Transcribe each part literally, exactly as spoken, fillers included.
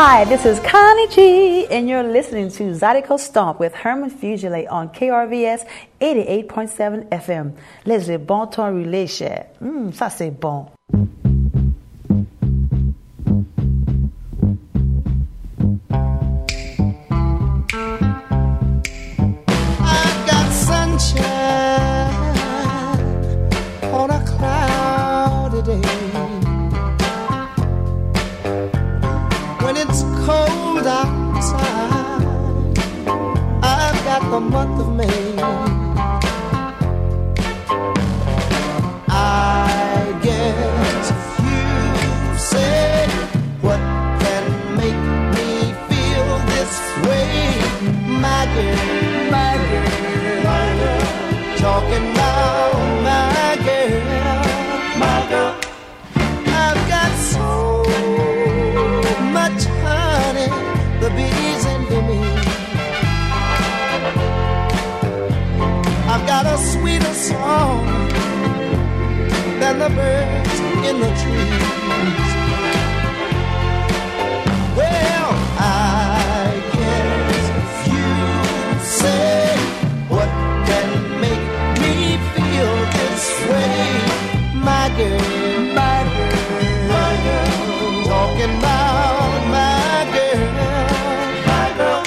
Hi, this is Connie G, and you're listening to Zydeco Stomp with Herman Fugile on K R V S eighty-eight point seven F M. Les le bon temps roulé, cher. Hum, ça c'est bon. I've got sunshine on a cloudy day. When it's cold outside, I've got the month of May. I guess you say, what can make me feel this way? My girl, my girl, my girl, talking about my girl, my girl. I've got so much honey, the bees envy me. I've got a sweeter song than the birds in the trees. Well, I guess you say, what can make me feel this way? My girl, my girl, my girl, talking about my girl, my girl.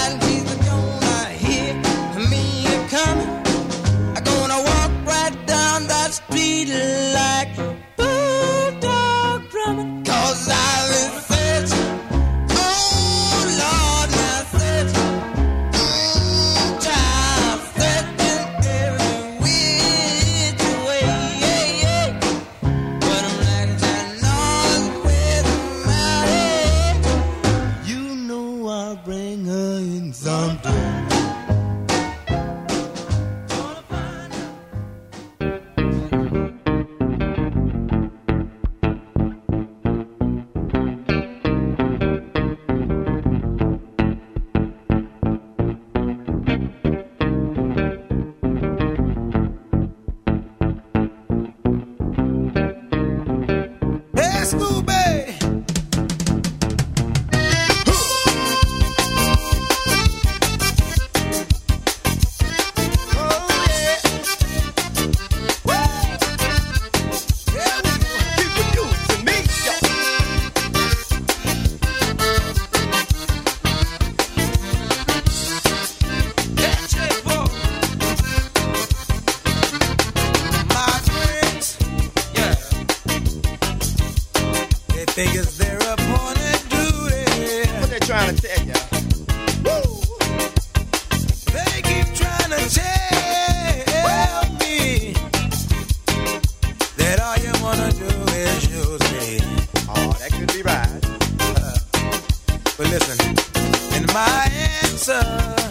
Coming, I'm gonna walk right down beat like bulldog drumming. 'Cause I've been searching, oh Lord, now searching, mm, child, searching every which way, yeah, yeah. But I'm like that north, west, and mighty. You know I'll bring her in sometime. Hey, Scooby! Oh, yeah. Woo! Yeah, we gonna keep it doing to me, yo. Catch it, boy. My friends, yeah. They think it's their appointed duty. What they trying to tell ya? Woo! They keep trying to tell me that all you wanna do is use me. Oh, that could be right. Uh, but listen, and my answer,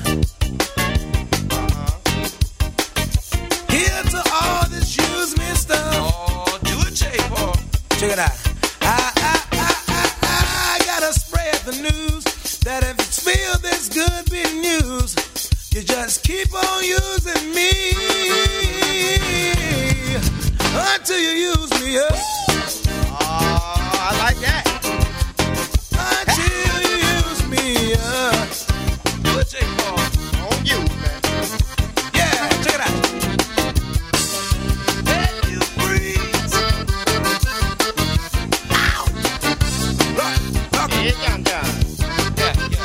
uh-huh, here to all this use me stuff. Oh, do it, J. Paul. Check it out. I, I, I, I, I gotta spread the news that if it's feel this good being used, you just keep on using me until you use me up. Oh, I like that. Until you use me up. Do it, J. Paul. On you, man. Yeah, check it out. Let you breathe. Ow! Rock, rock. Yeah, down, down. Yeah, yeah.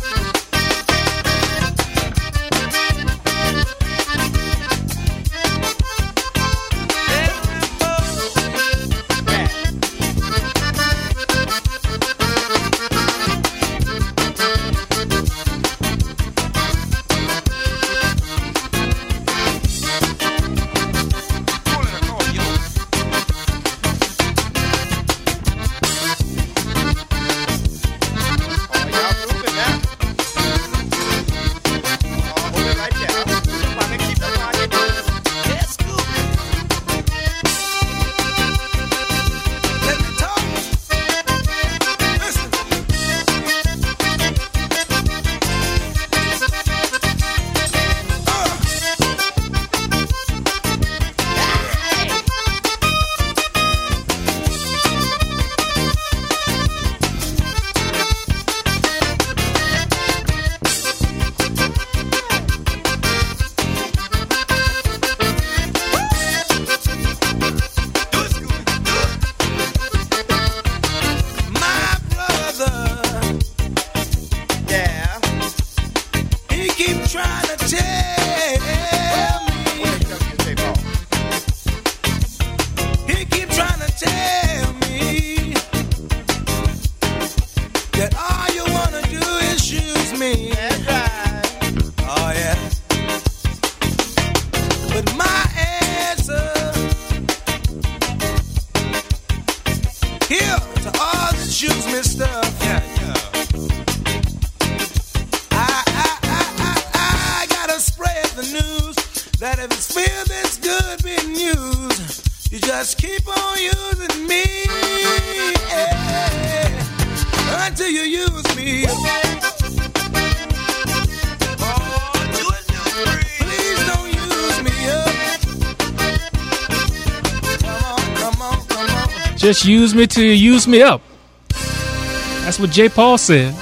Just keep on using me, yeah, until you use me. Oh, do it, do it. Please don't use me up. Come on, come on, come on. Just use me till you use me up. That's what J. Paul said.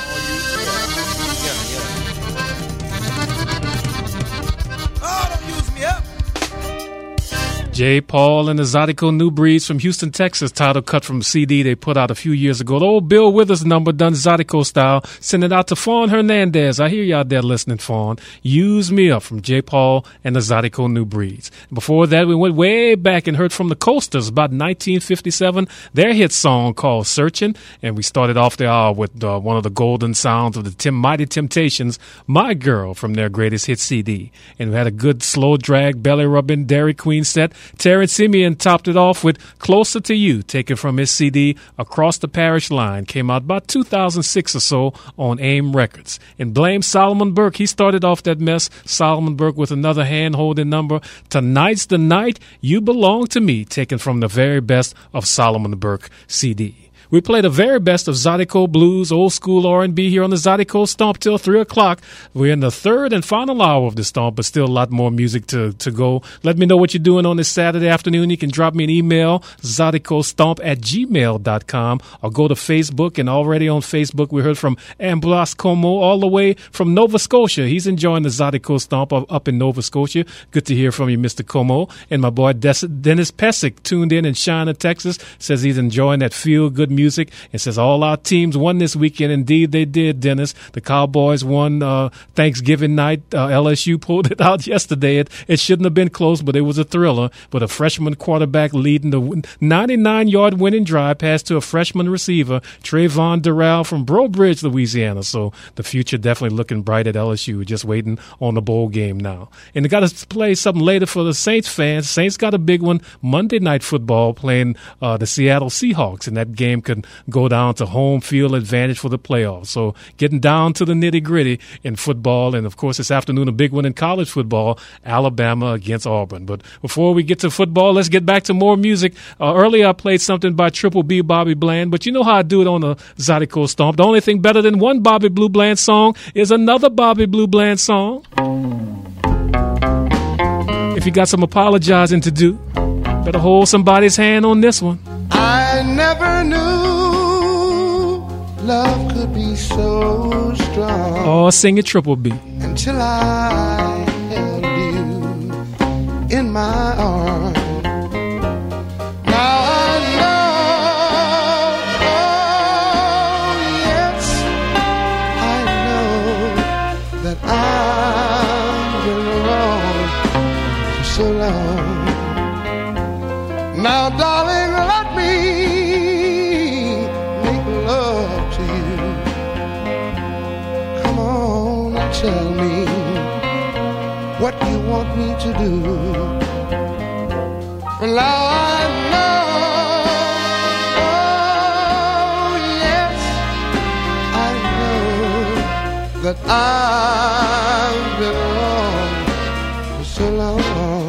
J. Paul and the Zydeco New Breeds from Houston, Texas, title cut from a C D they put out a few years ago. The old Bill Withers number done Zydeco style. Send it out to Fawn Hernandez. I hear you out there listening, Fawn. Use Me Up from J. Paul and the Zydeco New Breeds. Before that, we went way back and heard from the Coasters about nineteen fifty-seven, their hit song called Searching. And we started off the hour with uh, one of the golden sounds of the Tim Mighty Temptations, My Girl, from their greatest hit C D. And we had a good slow drag, belly rubbing Dairy Queen set. Terrence Simeon topped it off with Closer to You, taken from his C D Across the Parish Line. Came out about two thousand six or so on AIM Records. And blame Solomon Burke. He started off that mess. Solomon Burke with another hand-holding number. Tonight's the Night You Belong to Me, taken from the very best of Solomon Burke C D. We play the very best of Zydeco blues, old school R and B here on the Zydeco Stomp till three o'clock. We're in the third and final hour of the Stomp, but still a lot more music to, to go. Let me know what you're doing on this Saturday afternoon. You can drop me an email, zydeco.stomp at gmail dot com, or go to Facebook. And already on Facebook, we heard from Ambroise Como all the way from Nova Scotia. He's enjoying the Zydeco Stomp up in Nova Scotia. Good to hear from you, Mister Como. And my boy Des- Dennis Pesic tuned in in China, Texas, says he's enjoying that feel-good music. Music. It says all our teams won this weekend. Indeed, they did, Dennis. The Cowboys won uh, Thanksgiving night. Uh, L S U pulled it out yesterday. It, it shouldn't have been close, but it was a thriller. But a freshman quarterback leading the ninety-nine-yard winning drive pass to a freshman receiver, Trayvon Durrell from Breaux Bridge, Louisiana. So the future definitely looking bright at L S U. Just waiting on the bowl game now. And they got to play something later for the Saints fans. Saints got a big one Monday Night Football playing uh, the Seattle Seahawks, and that game could go down to home field advantage for the playoffs. So getting down to the nitty-gritty in football, and of course this afternoon a big one in college football, Alabama against Auburn. But before we get to football, let's get back to more music. Uh, earlier I played something by Triple B Bobby Bland, but you know how I do it on the Zydeco Stomp. The only thing better than one Bobby Blue Bland song is another Bobby Blue Bland song. If you got some apologizing to do, better hold somebody's hand on this one. I never knew love could be so strong. Oh, sing it, Triple B. Until I held you in my arms. Now I know, oh yes, I know that I've been wrong for so long. Now, darling, let me make love to you. Come on and tell me what you want me to do. Well, now I know, oh yes, I know that I've been wrong for so long.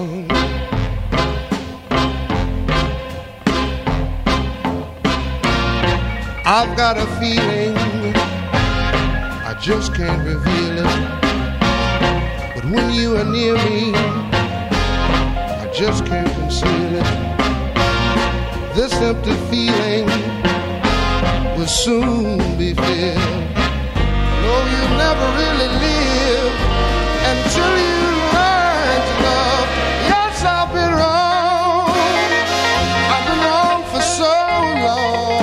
I've got a feeling, I just can't reveal it, but when you are near me, I just can't conceal it. This empty feeling will soon be filled. No, you never really live until you learn to love. Yes, I've been wrong, I've been wrong for so long.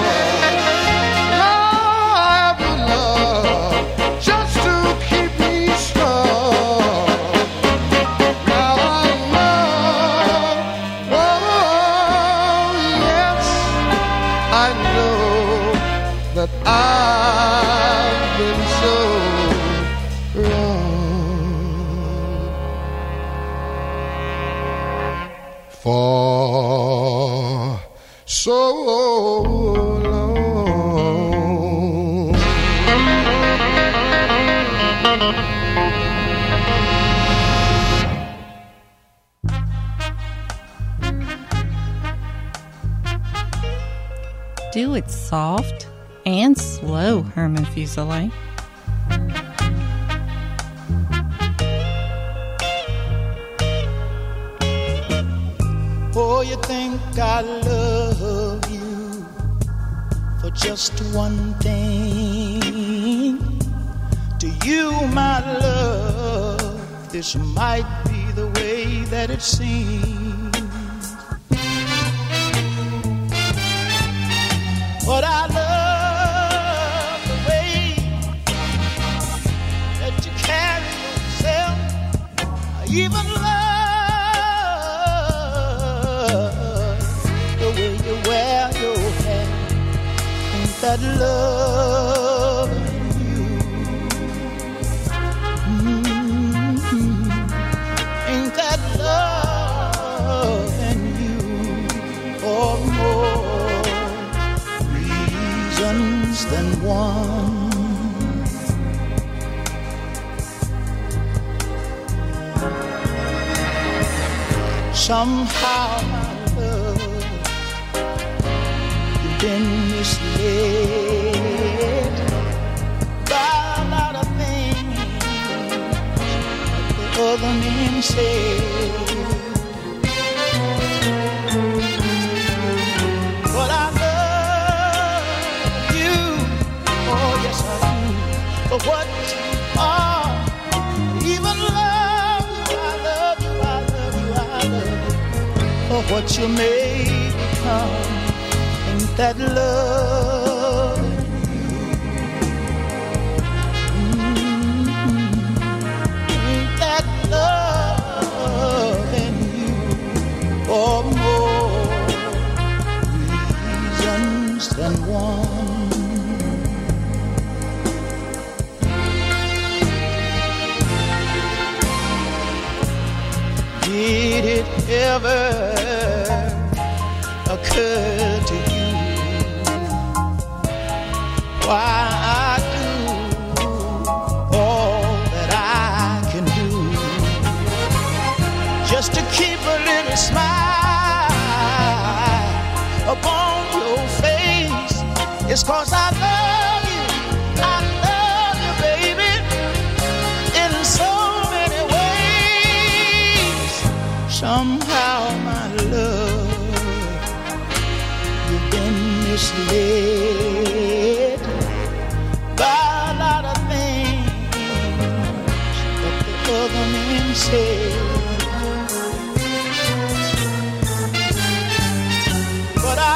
I've been so wrong for so long. Do it soft and slow, Herman Fuselier. Oh, you think I love you for just one thing? To you, my love, this might be the way that it seems. But I love the way that you carry yourself. I even love the way you wear your hair. Ain't that love in you? Mm-hmm. Ain't that love in you? Or more reasons than one. Somehow, my love, you've been misled by a lot of things that the other men say. But I love you, oh yes I do, for what you are. Even love you, I love you, I love you, I love you, for what you may become. Ain't that love in you? Mm-hmm. Ain't that love in you? Or more reasons than one. Did it ever occur to you why I do all that I can do just to keep a little smile upon your face? It's 'cause I love you, I love you, baby, in so many ways. Somehow, my love, you've been misled by a lot of things that the other men say. But I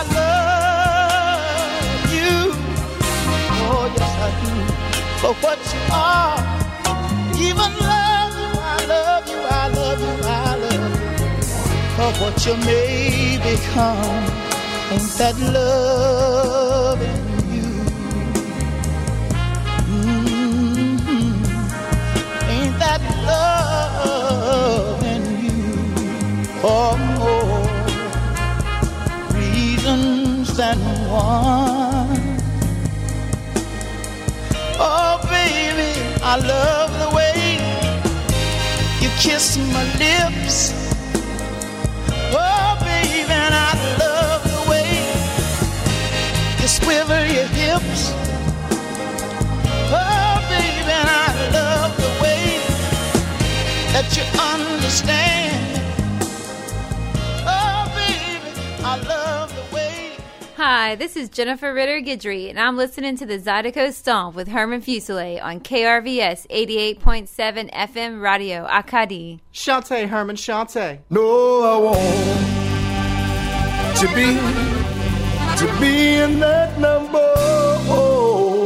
love you, oh yes I do, for what you are. Even love you, I love you, I love you, I love you, for what you may become. Ain't that love in you? Mm-hmm. Ain't that love in you? For more reasons than one. Oh baby, I love the way you kiss my lips. Oh baby, and I love the way you swivel your hips. Oh baby, and I love the way that you understand. Oh baby, I love the way. Hi, this is Jennifer Ritter Guidry, and I'm listening to the Zydeco Stomp with Herman Fuselier on K R V S eighty-eight point seven F M Radio Akadi. Shante, Herman, Shante. No, I want to be, to be in that number. Oh,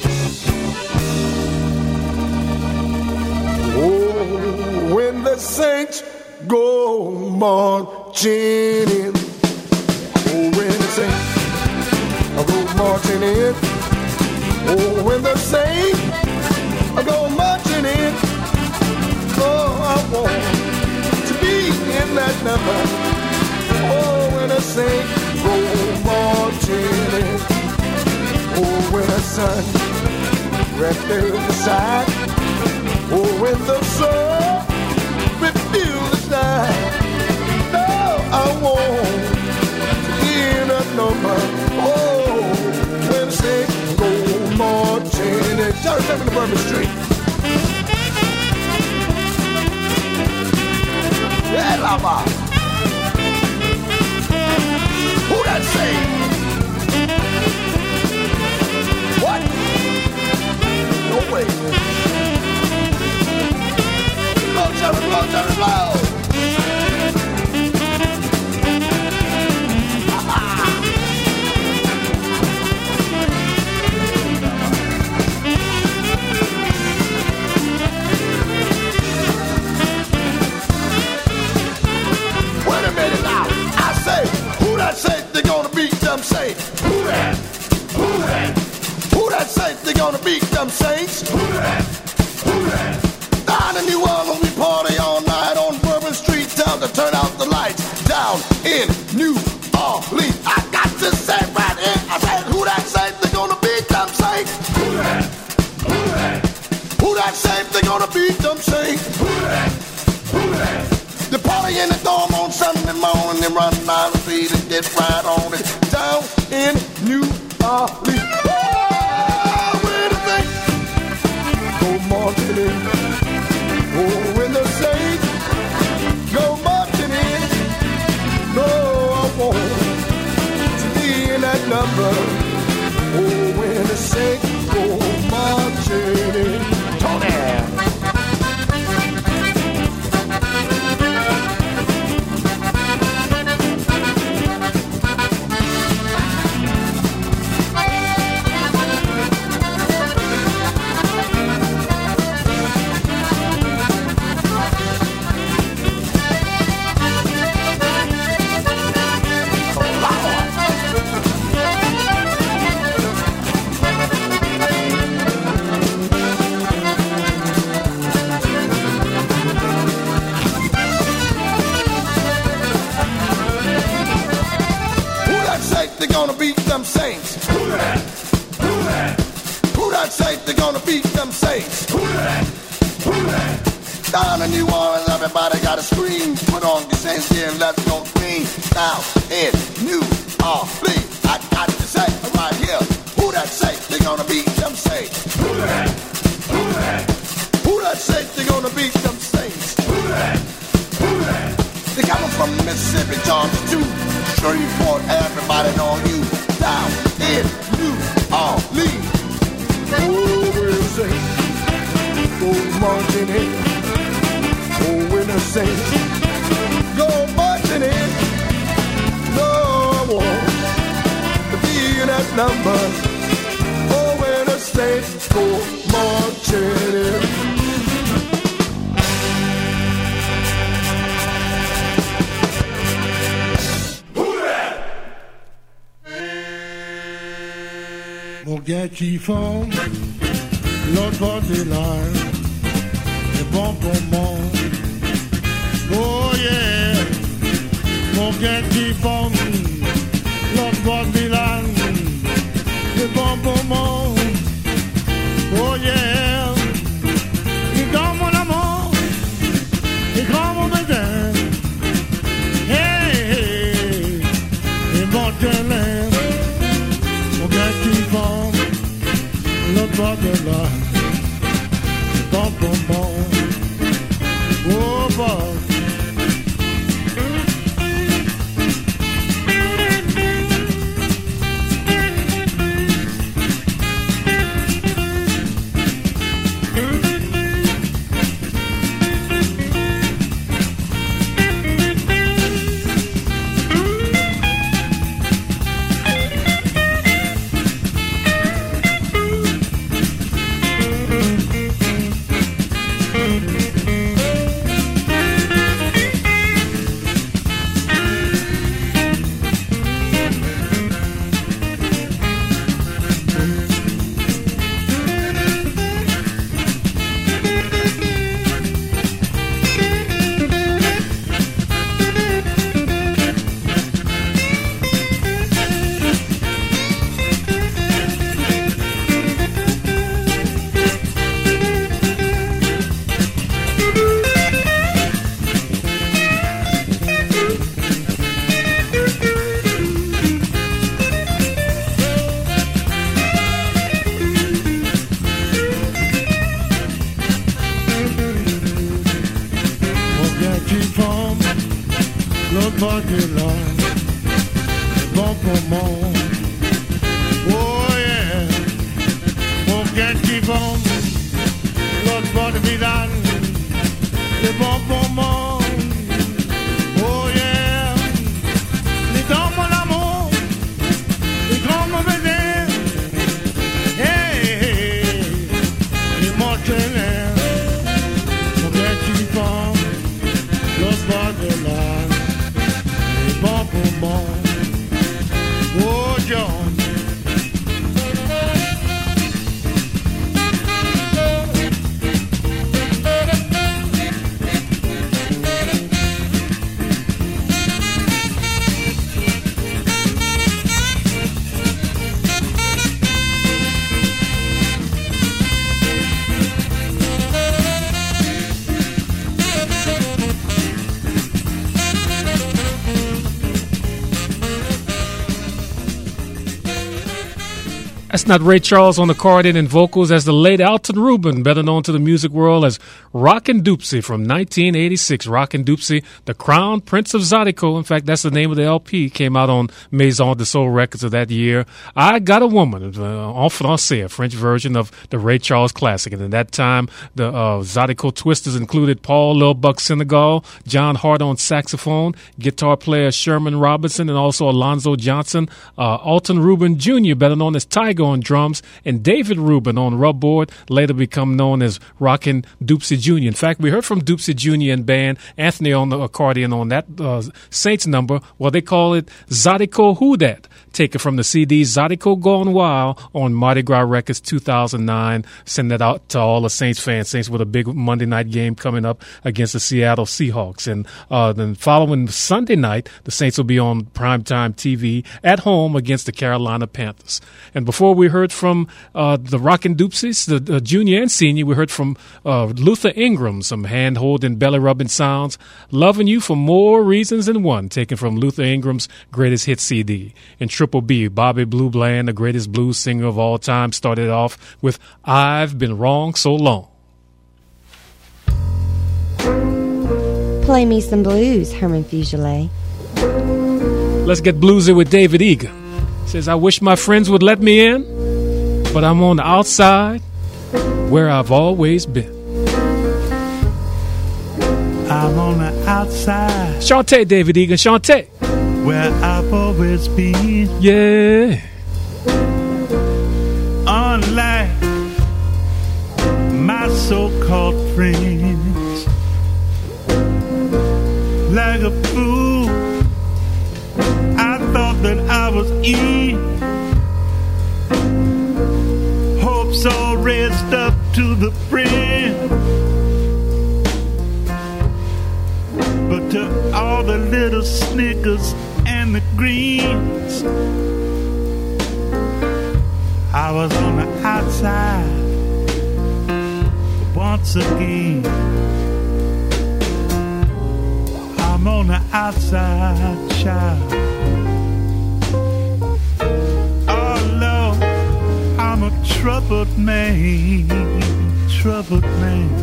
oh, when the saints go marching in. Oh, when the saints go marching in. Oh, when the saints go marching in. Oh, I want to be in that number. Oh, when the saints go marching in. Oh, when the sun right there at the side. Oh, when the sun refuses to die. No, I want to be in that number. Oh, when the saints go marching in. Just remember the Bourbon Street. Yeah, lava. Who that say? What? No way. Blow, Johnny, blow, Johnny, blow. them saints? Who that? Who that? Who that saints? They gonna beat them saints? Who that? Who that? Down in New Orleans, we party all night on Bourbon Street. Tell them to turn out the lights. Down in New Orleans, I got to say right here. I said, who that saints? They gonna beat them saints? Who that? Who that? Who that saints? They gonna beat them saints? Who that? Who that? The party in the dorm on Sunday morning and run down the street and get right on it. Down in New Orleans. Oh, where the saints go marching in. Oh, when the saints go marching in. No, I want to be in that number. Oh, when the saints go marching in. Tony! Gonna beat them saints. Who that? Who that? Who that saints? They're gonna beat them saints. Who that? Who that? Down in New Orleans, everybody got to scream. Put on the saints here and let's go clean. Down in New Orleans, I got to say right here. Who that saints? They're gonna beat them saints. Who that? Who that? Who that saints? They're gonna beat them saints. Who that? Who that? They coming from Mississippi, Georgia too. Shreveport, everybody know you. Down in New Orleans. Oh, we'll say, go marching in. Oh, when the saints go marching in. No, I want to be in that number. Oh, when the saints go marching in. Mon gars qui font l'autre bord de l'âne, c'est bon pour moi. Oh yeah, mon gars qui font l'autre bord de l'âne, c'est bon pour moi. Oh yeah, il est dans mon amour, il est grand mon bébé. Hey, hey, il monte l'air. Mon gars qui vend l'autre bord de là, c'est bon pour moi. Oh, bon. Oh That's not Ray Charles on accordion and vocals, as the late Alton Rubin, better known to the music world as Rockin' Doopsie from nineteen eighty-six. Rockin' Doopsie, the Crown Prince of Zydeco. In fact, that's the name of the L P. Came out on Maison de Soul Records of that year. I Got a Woman, uh, en français, a French version of the Ray Charles classic. And at that time, the uh, Zydeco Twisters included Paul Lil Buck Senegal, John Hart on saxophone, guitar player Sherman Robinson, and also Alonzo Johnson, uh, Alton Rubin Junior, better known as Tiger on drums, and David Rubin on rubboard, later become known as Rockin' Doopsie Junior In fact, we heard from Doopsie Junior and band, Anthony on the accordion on that uh, Saints number. Well, they call it Zydeco Who Dat, taken from the C D Zydeco Gone Wild on Mardi Gras Records two thousand nine. Send that out to all the Saints fans. Saints with a big Monday night game coming up against the Seattle Seahawks. And uh, then following Sunday night, the Saints will be on primetime T V at home against the Carolina Panthers. And before we heard from uh, the Rockin' Doopsies, the, the junior and senior, we heard from uh, Luther Ingram, some hand-holding, belly-rubbing sounds. Loving You for More Reasons Than One, taken from Luther Ingram's Greatest Hits C D. And Triple B, Bobby Blue Bland, the greatest blues singer of all time, started off with I've Been Wrong So Long. Play me some blues, Herman Fugele. Let's get bluesy with David Egan. Says, I wish my friends would let me in, but I'm on the outside where I've always been. I'm on the outside. Shantae, David Egan, Shantae. Where I've always been. Yeah. Unlike my so-called friends, like a fool, I thought that I was in. Hopes all raised up to the brim. But to all the little Snickers and the greens, I was on the outside once again. I'm on the outside, child. Oh Lord, I'm a troubled man, troubled man.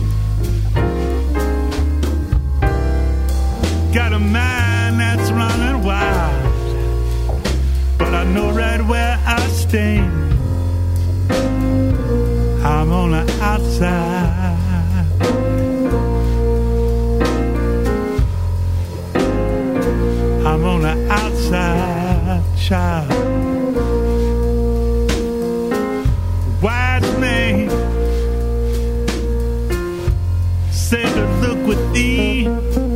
Got a mind that's running wild, but I know right where I stand. I'm on the outside. I'm on the outside, child. Wise man said to look within,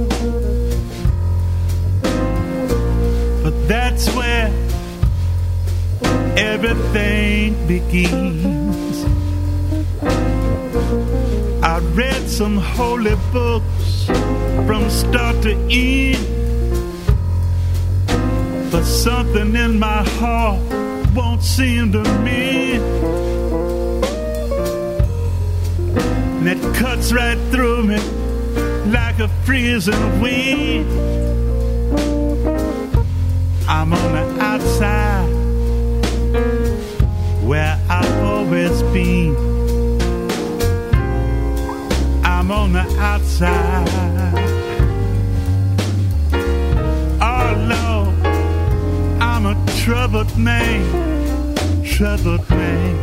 but that's where everything begins. I read some holy books from start to end, but something in my heart won't seem to mend. And it cuts right through me like a freezing wind. I'm on the outside where I've always been. I'm on the outside. Oh Lord, I'm a troubled man, troubled man.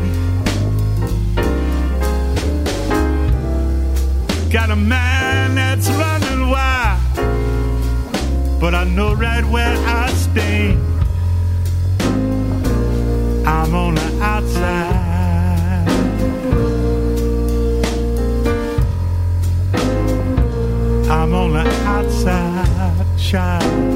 Got a mind that's running wild, but I know right where I stand. I'm on the outside. I'm on the outside, child.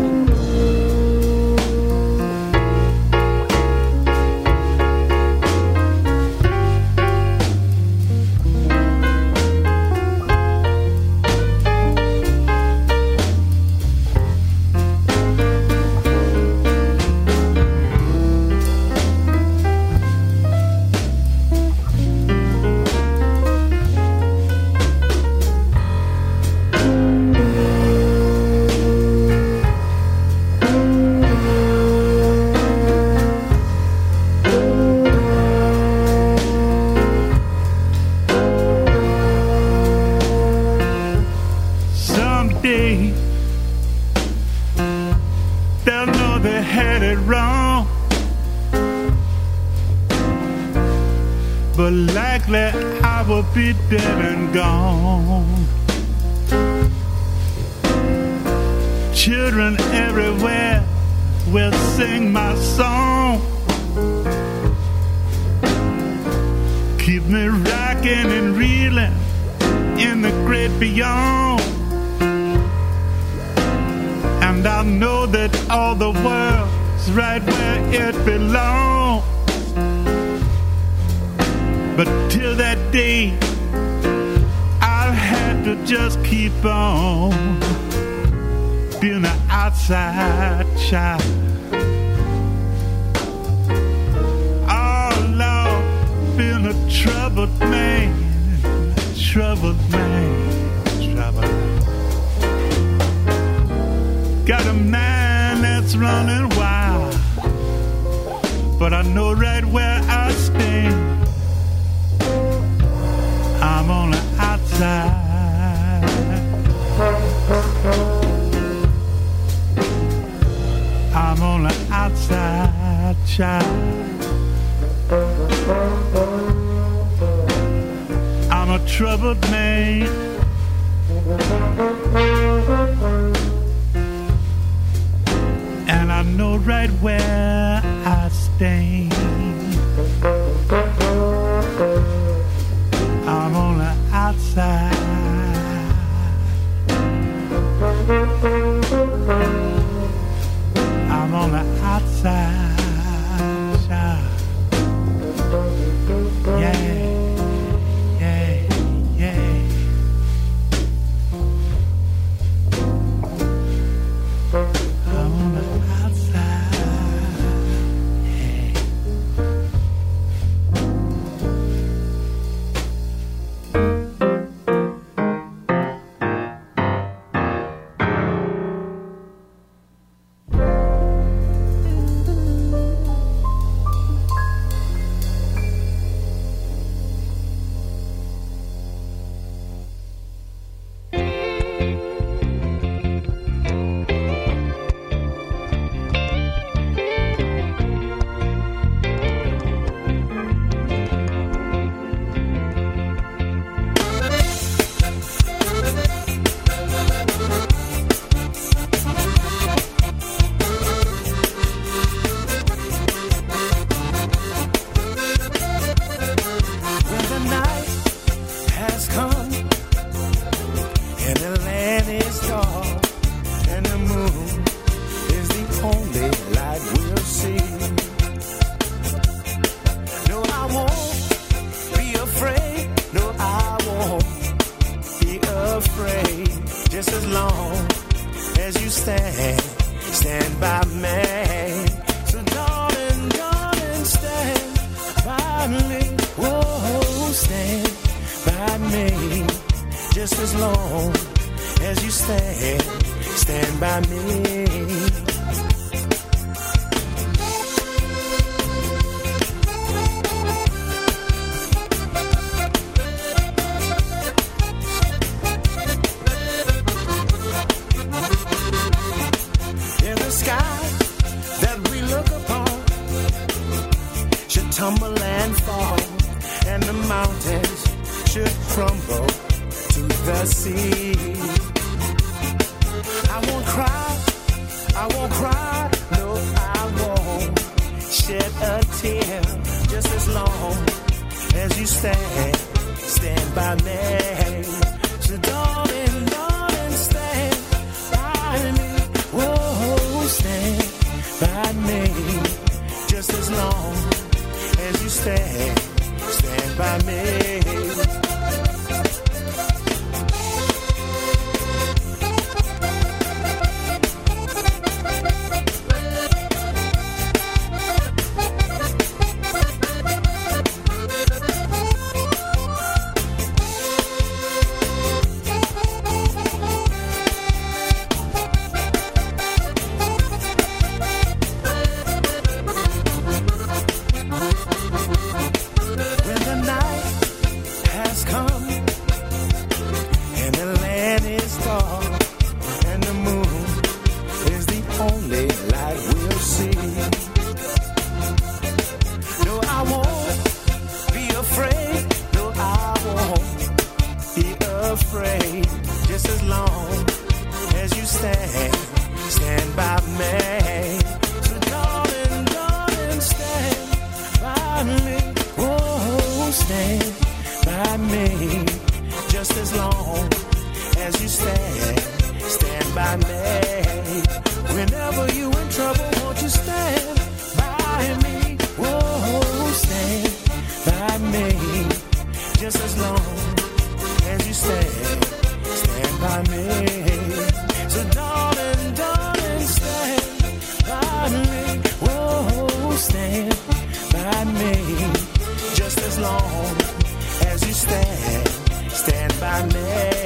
but likely I will be dead and gone. Children everywhere will sing my song, keep me rocking and reeling in the great beyond. And I know that all the world's right where it belongs. But till that day, I'll have to just keep on being an outside child. Oh Lord, being a troubled man, troubled man, troubled. Got a mind that's running wild, but I know right where I stand. I'm on the outside. I'm on the outside, child. I'm a troubled man. And I know right where I stand. I'm on the outside. I'm on the outside, child. Yeah, yeah, yeah. I'm on the outside, yeah. by me.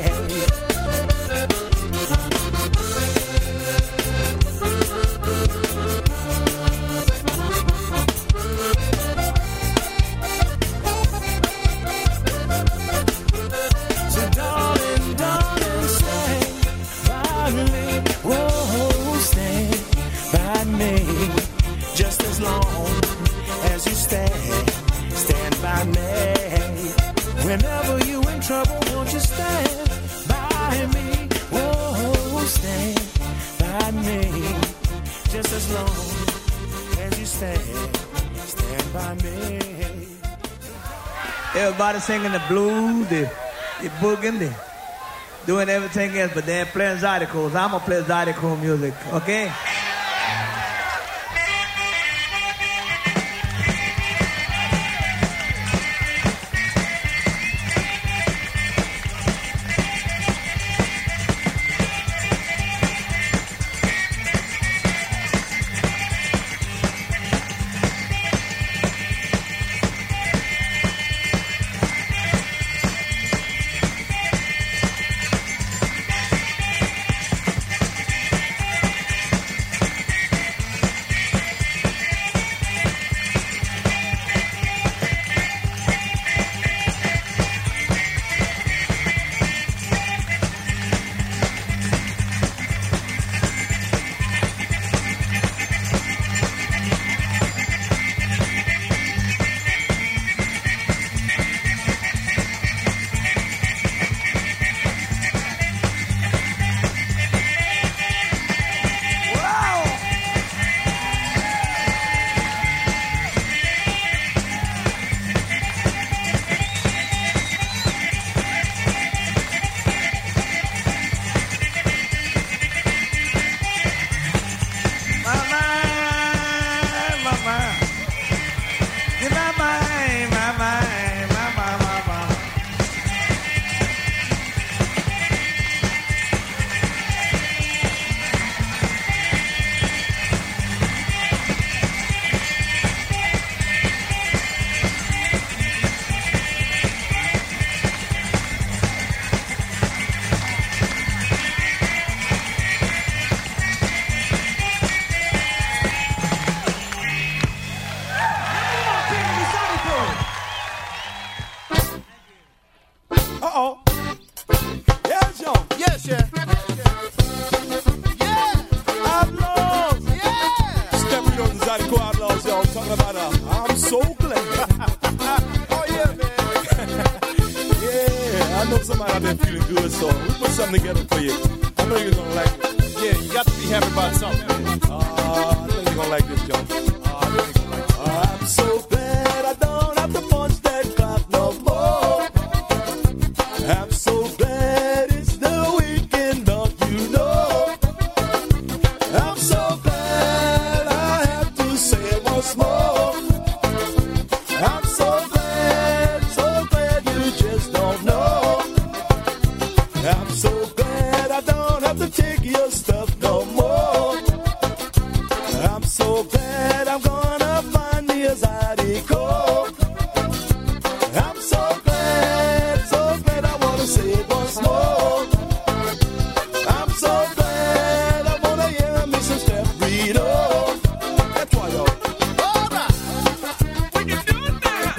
So darling, darling, stay by me. Whoa, stay by me. Just as long as you stand, stand by me. Whenever you in trouble, won't you stand by me? Whoa, stand by me. Just as long as you stand, stand by me. Everybody singing the blues, the, the booging, the doing everything else, but they're playing Zydeco. So I'm gonna play Zydeco music, okay? Uh-oh. Yes, yo. Yes, yeah. Yeah. Outlaws. Yeah. Stepping on the Zydeco Outlaws, y'all. Talking about uh, I'm so glad. Oh, yeah, man. Yeah, I know somebody out there feeling good, so we put something together for you. I know you're going to like it. Yeah, you got to be happy about something. Uh, I think you're going to like this, John. Uh, I think you're going to like it. Uh, I'm so glad I don't have to punch that clock no more. I'm so glad it's the weekend, don't you know? I'm so glad I have to say it once more. I'm so glad, so glad you just don't know. I'm so glad I don't have to take your stuff no more. I'm so glad I'm gonna find me a Zydeco. I'm so glad, so glad I wanna say it once more. I'm so glad I wanna hear me some step Rito. That's why, y'all. Hold on. When you do it now.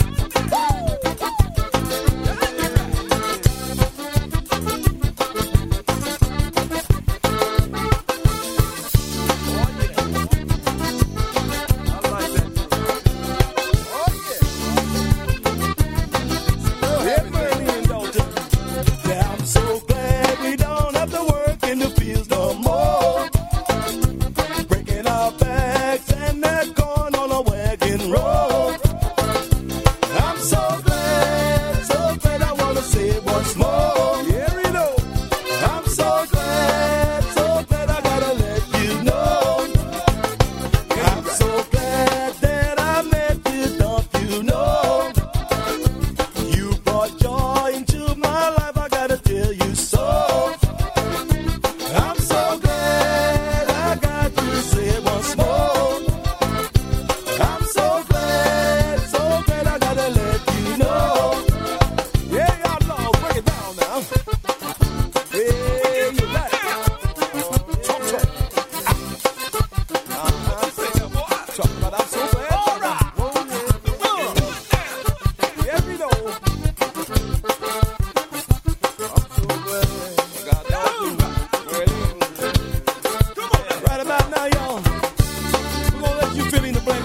Yeah, I'm so glad we don't have to work in the fields no more. Breaking our backs and that corn on a wagon road. I'm so glad, so glad I wanna say it once more. Yeah, we know. I'm so glad, so glad I gotta let you know. I'm so glad that I met you, don't you know? You brought joy into my life, I gotta tell you so. I'm so glad I got to say it once more. I'm so glad, so glad I gotta let you know. Yeah, y'all know, break it down now.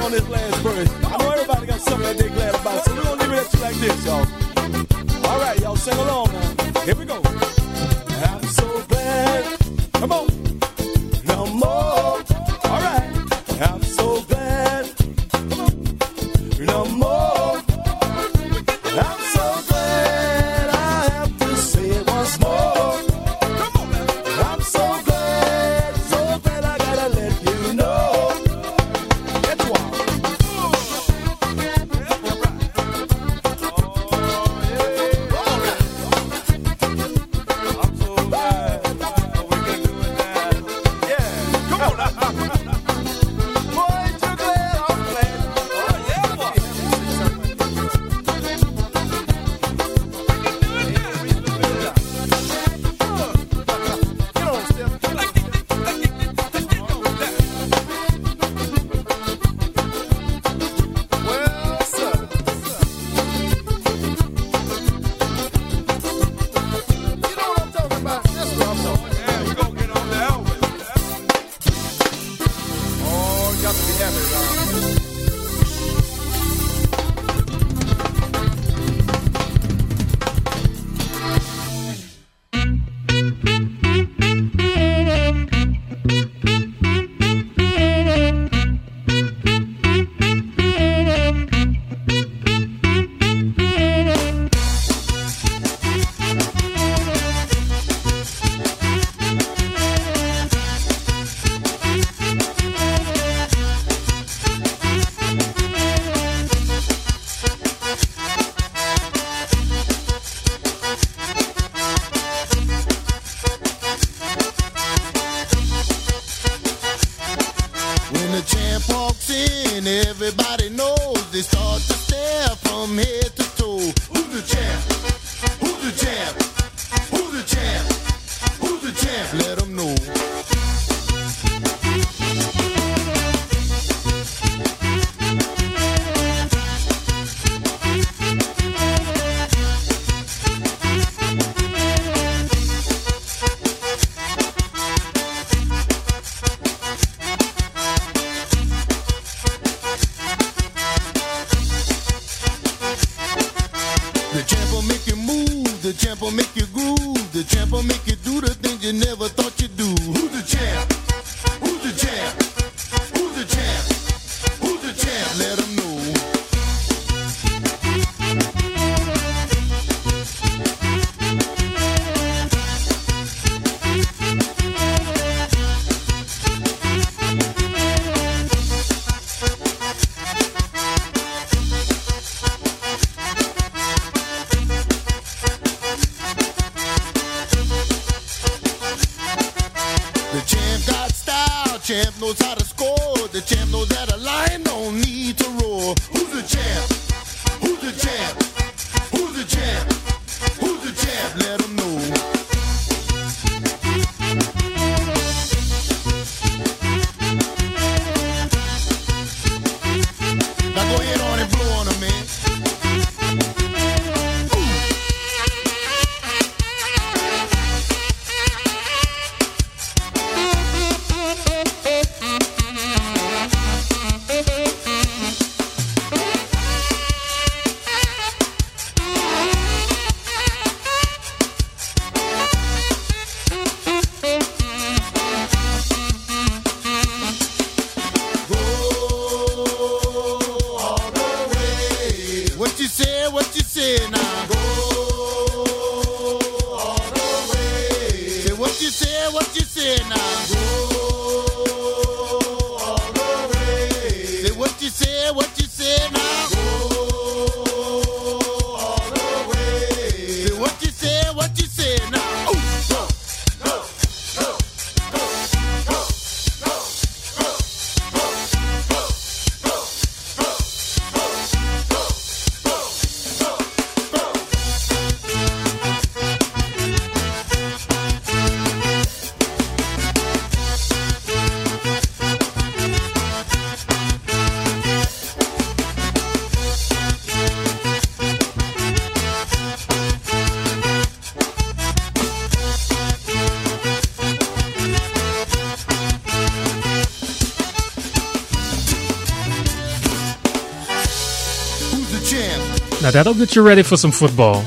on this last verse. I know everybody got something that they glad about, so we're gonna leave it at you like this, y'all. All right, y'all sing along now. Here we go. I'm so glad. Come on. No more. All right. I'm so glad. Come on. No more. I'm so glad I have to say it once more. Come on now. I'm so glad, so glad I gotta let you know. That's why. champ. Now that'll get you ready for some football.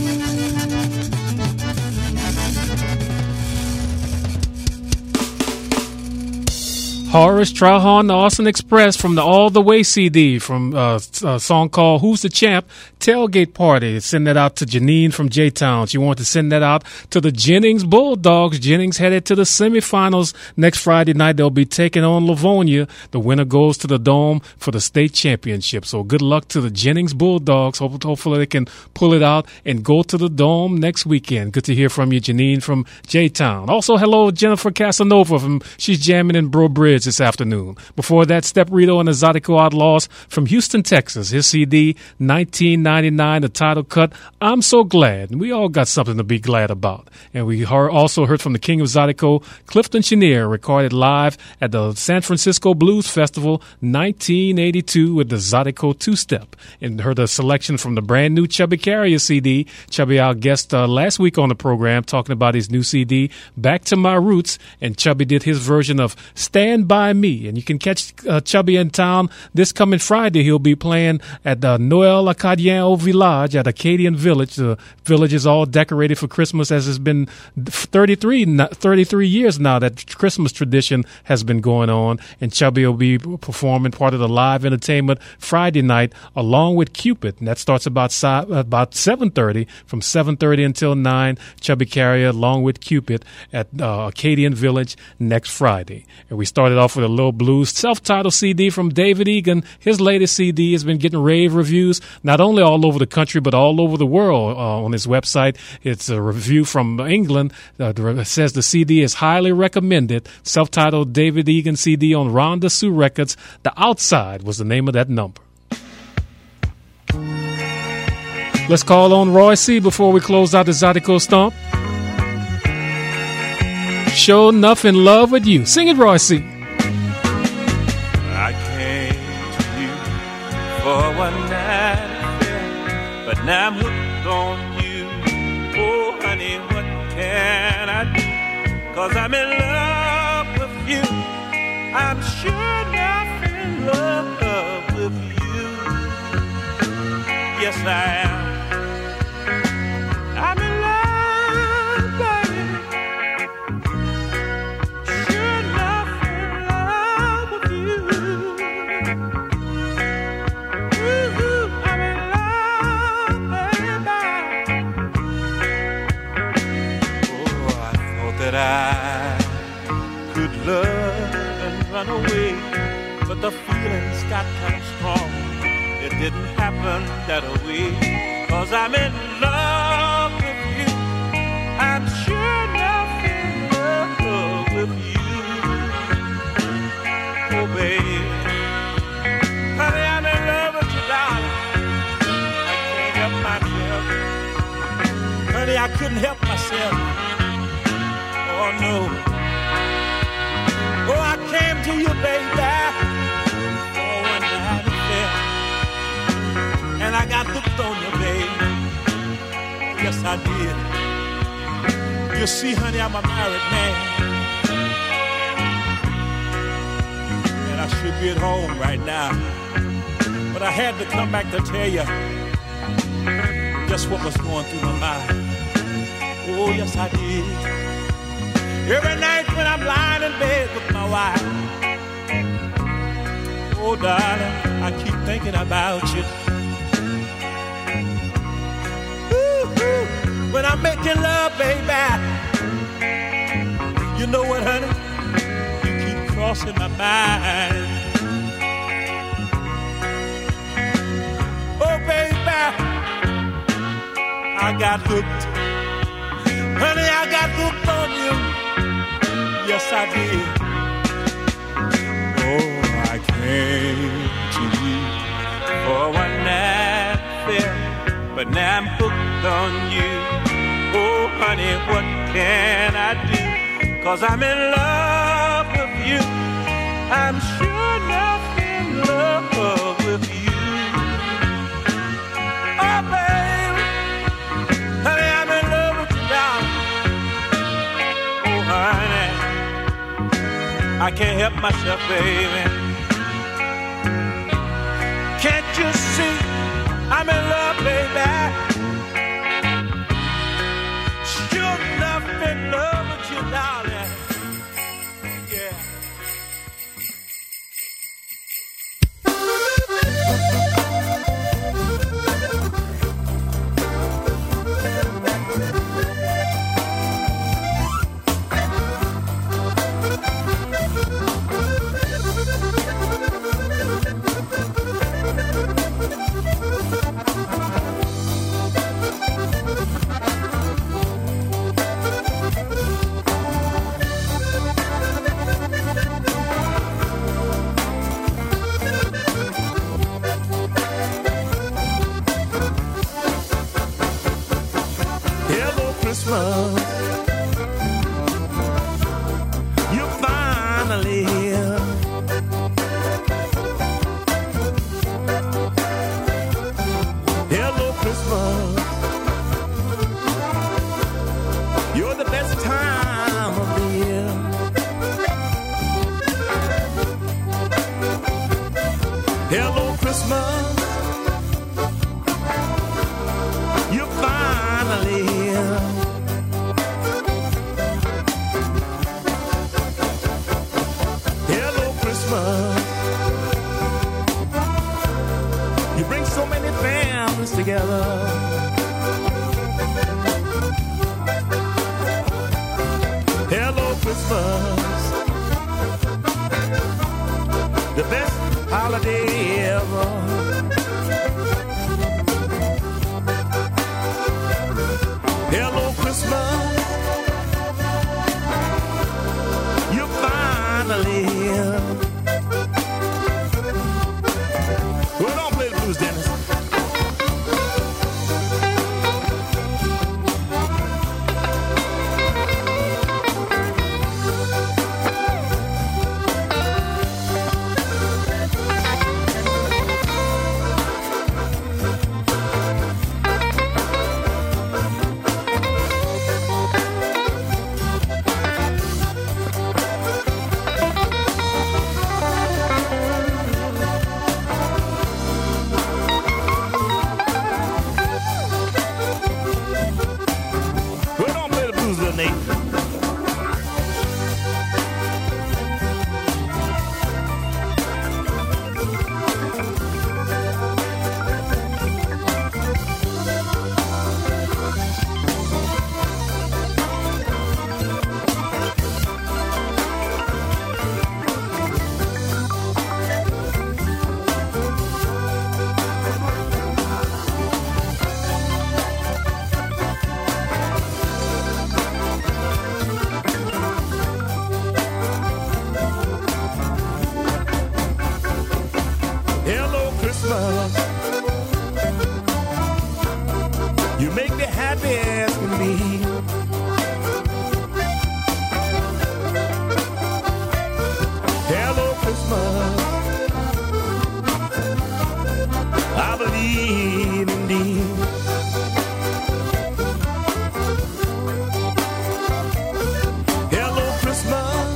Horace Trahan, the Austin Express from the All the Way C D from uh, a song called Who's the Champ? Tailgate Party. Send that out to Janine from J-Town. She wanted to send that out to the Jennings Bulldogs. Jennings headed to the semifinals next Friday night. They'll be taking on Livonia. The winner goes to the Dome for the state championship. So good luck to the Jennings Bulldogs. Hope, hopefully they can pull it out and go to the Dome next weekend. Good to hear from you, Janine from J-Town. Also, hello, Jennifer Casanova from She's Jamming in Bro Bridge this afternoon. Before that, Step Rito and the Zydeco Outlaws from Houston, Texas. His C D, nineteen ninety-nine, the title cut, I'm So Glad. And we all got something to be glad about. And we heard, also heard from the King of Zydeco, Clifton Chenier, recorded live at the San Francisco Blues Festival nineteen eighty-two with the Zydeco two-step. And heard a selection from the brand new Chubby Carrier C D. Chubby, our guest uh, last week on the program, talking about his new C D, Back to My Roots. And Chubby did his version of Stand By Me. And you can catch uh, Chubby in town this coming Friday. He'll be playing at the Noël Acadien au Village at Acadian Village. The village is all decorated for Christmas, as it's been thirty-three, thirty-three years now that Christmas tradition has been going on. And Chubby will be performing part of the live entertainment Friday night along with Cupid. And that starts about about seven thirty. From seven thirty until nine, Chubby Carrier along with Cupid at uh, Acadian Village next Friday. And we started off with a little blues self-titled C D from David Egan. His latest C D has been getting rave reviews, not only all over the country, but all over the world. Uh, on his website, it's a review from England. Uh, it says the C D is highly recommended. Self-titled David Egan C D on Rhonda Sue Records. The Outside was the name of that number. Let's call on Roy C. before we close out the Zydeco Stomp. Sure enough, in love with you. Sing it, Roy C. I came to you for one night affair, but now I'm hooked on you. Oh, honey, what can I do? 'Cause I'm in love with you. I'm sure enough in love with you. Yes, I am. I'm in love, baby. Sure enough in love with you. Ooh, I'm in love, baby. Oh, I thought that I could love and run away, but the feelings got kind of strong. It didn't happen that way, 'cause I'm in love with you. I'm sure enough in love with you. Oh, baby, honey, I'm in love with you, darling. I can't help myself. Honey, I couldn't help myself. Oh, no. Oh, I came to you, baby. And I got hooked on you, babe. Yes, I did. You see, honey, I'm a married man, and I should be at home right now. But I had to come back to tell you just what was going through my mind. Oh, yes, I did. Every night when I'm lying in bed with my wife, oh, darling, I keep thinking about you. When I'm making love, baby, you know what, honey? You keep crossing my mind. Oh, baby, I got hooked. Honey, I got hooked on you. Yes, I did. Oh, I came to you for one night affair, but now I'm hooked on you. Oh, honey, what can I do? 'Cause I'm in love with you. I'm sure enough in love with you. Oh, baby, honey, I'm in love with you, darling. Oh, honey, I can't help myself, baby. Can't you see baby. Sure enough in love with you, darling. Yeah. Hello, Christmas. You're finally here. Hello, Christmas. You're the best time of the year. Hello, Christmas. You're finally here. Hello, Christmas. You bring so many families together. Hello, Christmas. The best holiday ever. Hello, Christmas. You're finally here. Well, don't play the blues, Dennis. Well, don't play the blues, little Nate. Hello, Christmas. You make me happy as can be. Hello, Christmas. I believe indeed. Hello, Christmas.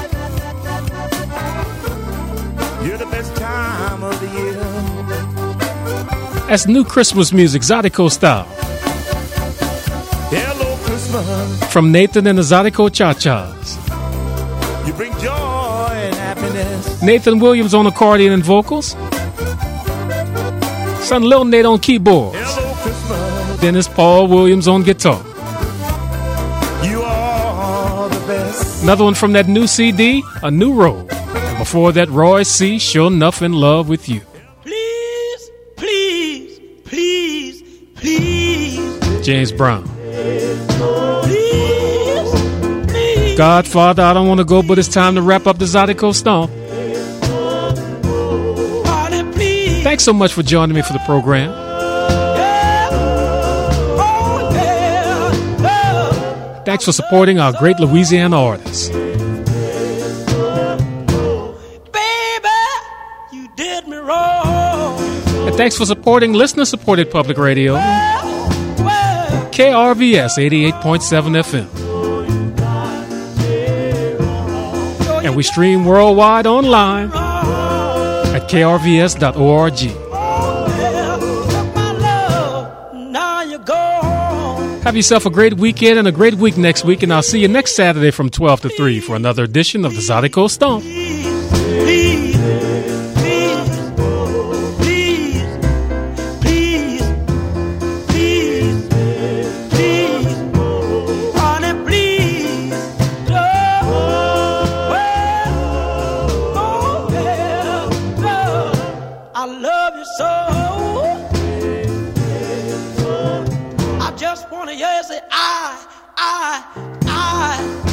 You're the best time of the year. That's new Christmas music, Zydeco style. Hello, Christmas. From Nathan and the Zydeco Cha-Chas. You bring joy and happiness. Nathan Williams on accordion and vocals. Son Lil Nate on keyboards. Hello, Christmas. Dennis Paul Williams on guitar. You are the best. Another one from that new C D, A New Road. And before that, Roy C., Sure Enough in Love with You. Please, please, please, please. James Brown. Please, please. Godfather, I don't want to go, but it's time to wrap up the Zydeco Stomp. Thanks so much for joining me for the program. Thanks for supporting our great Louisiana artists. And thanks for supporting listener-supported public radio, K R V S eighty-eight point seven F M. And we stream worldwide online at K R V S dot org. Have yourself a great weekend and a great week next week, and I'll see you next Saturday from twelve to three for another edition of the Zydeco Stomp. Please, please, please, please, please, honey, please, don't, oh, yeah, no, I love you so. I just wanna hear you say, I, I, I.